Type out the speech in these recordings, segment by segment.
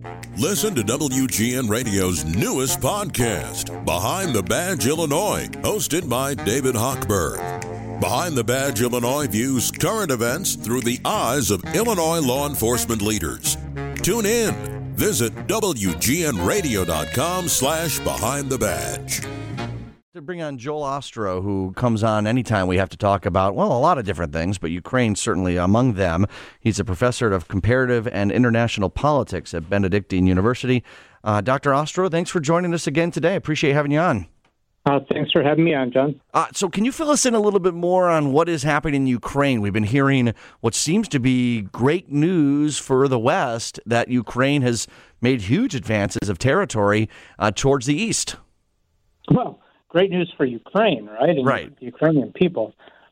Listen to WGN Radio's newest podcast, Behind the Badge Illinois, hosted by David Hochberg. Behind the Badge Illinois views current events through the eyes of Illinois law enforcement leaders. Tune in. Visit WGNRadio.com/Behind the Badge. To bring on Joel Ostrow, who comes on anytime we have to talk about, well, a lot of different things, but Ukraine certainly among them. He's a professor of comparative and international politics at Benedictine University. Dr. Ostrow, thanks for joining us again today. Appreciate having you on. Thanks for having me on, John. So can you fill us in a little bit more on what is happening in Ukraine? We've been hearing what seems to be great news for the West, that Ukraine has made huge advances of territory towards the east. Well, great news for Ukraine, right? And right. The Ukrainian people.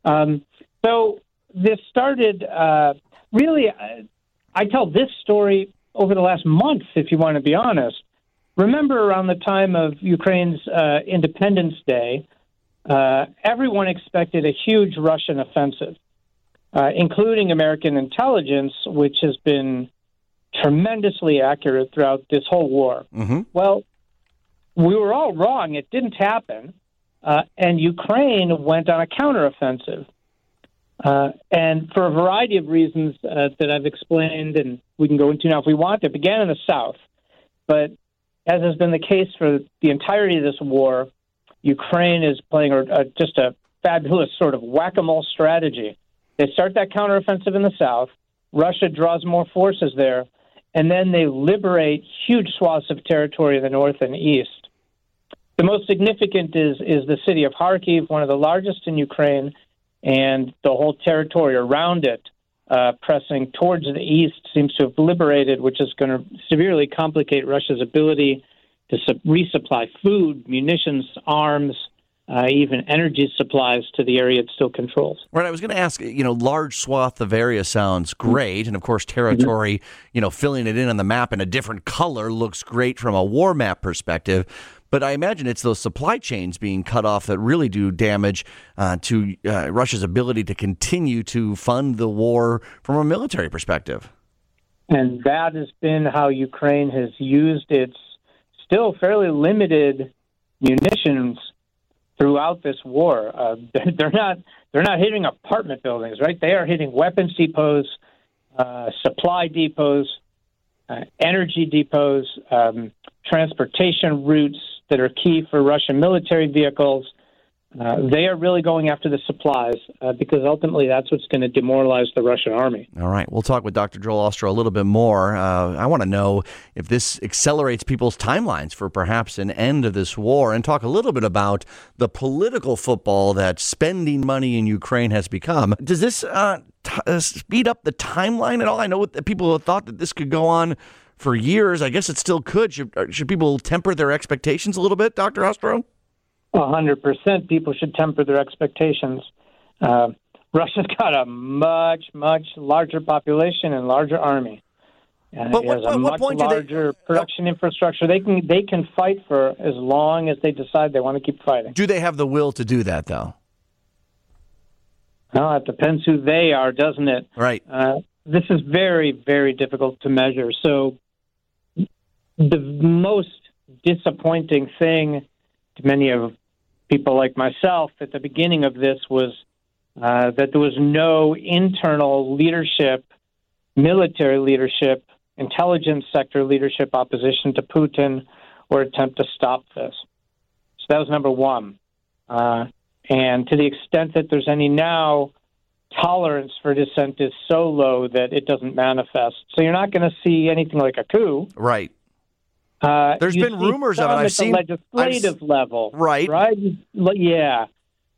So this started really, I tell this story over the last month, if you want to be honest. Remember around the time of Ukraine's Independence Day, everyone expected a huge Russian offensive, including American intelligence, which has been tremendously accurate throughout this whole war. Mm-hmm. Well, we were all wrong. It didn't happen. And Ukraine went on a counteroffensive. And for a variety of reasons that I've explained and we can go into now if we want, it began in the south. But as has been the case for the entirety of this war, Ukraine is playing just a fabulous sort of whack-a-mole strategy. They start that counteroffensive in the south. Russia draws more forces there. And then they liberate huge swaths of territory in the north and east. The most significant is the city of Kharkiv, one of the largest in Ukraine, and the whole territory around it, pressing towards the east, seems to have liberated, which is going to severely complicate Russia's ability to resupply food, munitions, arms, even energy supplies to the area it still controls. Right, I was going to ask, large swath of area sounds great, and of course territory, filling it in on the map in a different color looks great from a war map perspective. But I imagine it's those supply chains being cut off that really do damage to Russia's ability to continue to fund the war from a military perspective. And that has been how Ukraine has used its still fairly limited munitions throughout this war. They're not hitting apartment buildings, right? They are hitting weapons depots, supply depots, energy depots, transportation routes that are key for Russian military vehicles. They are really going after the supplies because ultimately that's what's going to demoralize the Russian army. All right. We'll talk with Dr. Joel Ostrow a little bit more. I want to know if this accelerates people's timelines for perhaps an end of this war, and talk a little bit about the political football that spending money in Ukraine has become. Does this speed up the timeline at all? I know that people have thought that this could go on for years. I guess it still could. Should people temper their expectations a little bit, Dr. Ostrow? 100% people should temper their expectations. Russia's got a much, much larger population and larger army. And it has a much larger production infrastructure. They can fight for as long as they decide they want to keep fighting. Do they have the will to do that, though? Well, it depends who they are, doesn't it? Right. This is very, very difficult to measure. So the most disappointing thing to many of people like myself at the beginning of this was that there was no internal leadership, military leadership, intelligence sector leadership opposition to Putin or attempt to stop this. So that was number one. And to the extent that there's any now, tolerance for dissent is so low that it doesn't manifest. So you're not going to see anything like a coup. Right. There's been rumors of it. I've seen at the legislative level. Right. Right? Yeah.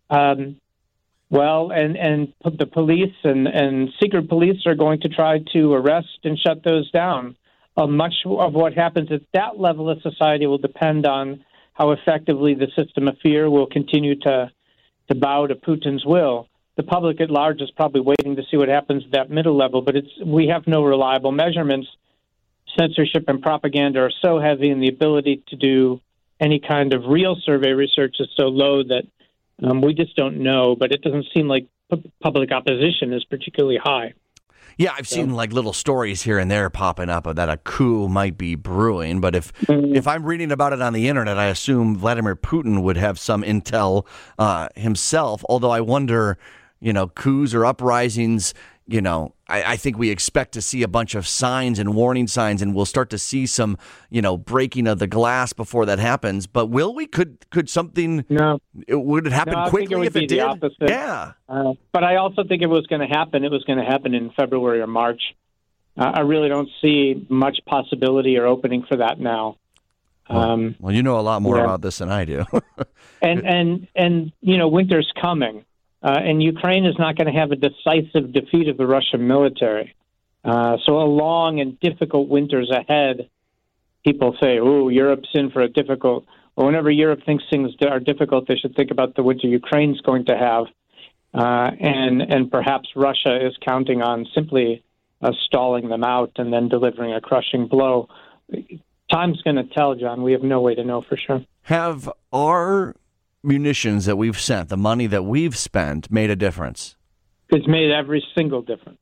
Well, and the police and secret police are going to try to arrest and shut those down. Much of what happens at that level of society will depend on how effectively the system of fear will continue to bow to Putin's will. The public at large is probably waiting to see what happens at that middle level, but we have no reliable measurements. Censorship and propaganda are so heavy, and the ability to do any kind of real survey research is so low that we just don't know. But it doesn't seem like public opposition is particularly high. Yeah, I've seen like little stories here and there popping up that a coup might be brewing. But if I'm reading about it on the internet, I assume Vladimir Putin would have some intel himself. Although I wonder, coups or uprisings. I think we expect to see a bunch of signs and warning signs, and we'll start to see some, breaking of the glass before that happens. But will we? Could something? No. Would it happen quickly if it did? Opposite. Yeah. But I also think if it was going to happen, it was going to happen in February or March. I really don't see much possibility or opening for that now. Well, you know a lot more about this than I do. and winter's coming. And Ukraine is not going to have a decisive defeat of the Russian military. So a long and difficult winter's ahead. People say, oh, Europe's in for a difficult... Well, whenever Europe thinks things are difficult, they should think about the winter Ukraine's going to have. And perhaps Russia is counting on simply stalling them out and then delivering a crushing blow. Time's going to tell, John. We have no way to know for sure. Have our munitions that we've sent, the money that we've spent, made a difference? It's made every single difference.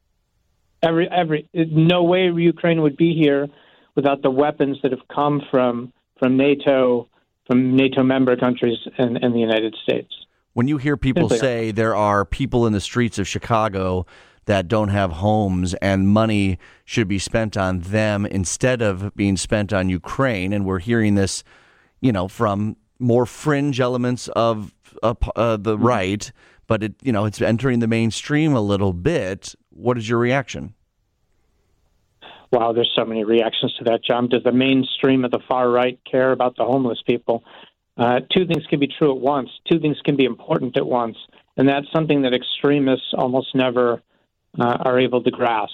No way Ukraine would be here without the weapons that have come from NATO member countries and the United States. When you hear people say there are people in the streets of Chicago that don't have homes and money should be spent on them instead of being spent on Ukraine, and we're hearing this, from more fringe elements of the right, but it's entering the mainstream a little bit. What is your reaction? Wow, there's so many reactions to that, John. Does the mainstream of the far right care about the homeless people? Two things can be true at once. Two things can be important at once, and that's something that extremists almost never are able to grasp.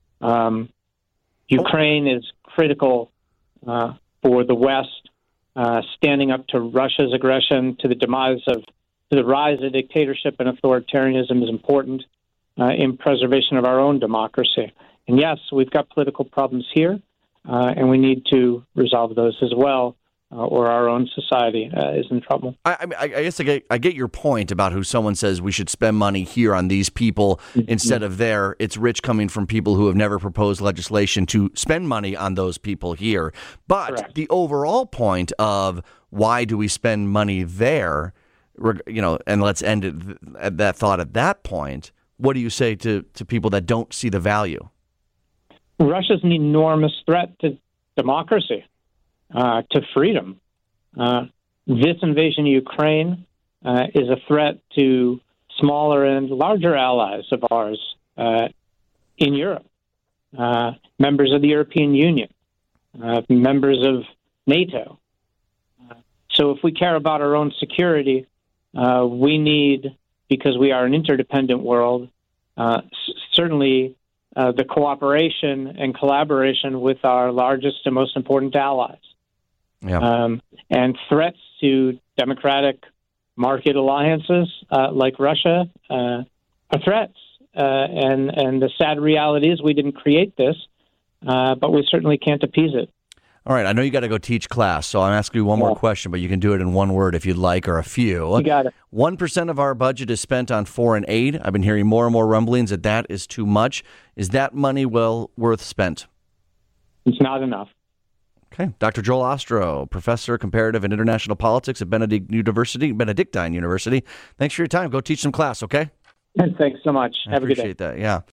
Ukraine is critical for the West. Standing up to Russia's aggression, to the rise of dictatorship and authoritarianism is important in preservation of our own democracy. And yes, we've got political problems here, and we need to resolve those as well, or our own society is in trouble. I guess I get your point about who someone says we should spend money here on these people instead of there. It's rich coming from people who have never proposed legislation to spend money on those people here. But correct. The overall point of why do we spend money there, and let's end it at that thought at that point. What do you say to people that don't see the value? Russia's an enormous threat to democracy. To freedom. This invasion of Ukraine is a threat to smaller and larger allies of ours in Europe, members of the European Union, members of NATO. So if we care about our own security, we need, because we are an interdependent world, certainly the cooperation and collaboration with our largest and most important allies. Yeah. And threats to democratic market alliances like Russia are threats. And the sad reality is we didn't create this, but we certainly can't appease it. All right. I know you got to go teach class, so I'm asking you one more question, but you can do it in one word if you'd like, or a few. You got it. 1% of our budget is spent on foreign aid. I've been hearing more and more rumblings that is too much. Is that money well worth spent? It's not enough. Okay. Dr. Joel Ostrow, Professor, Comparative and International Politics at Benedictine University. Thanks for your time. Go teach some class, okay? And thanks so much. Have a good day. I appreciate that, yeah.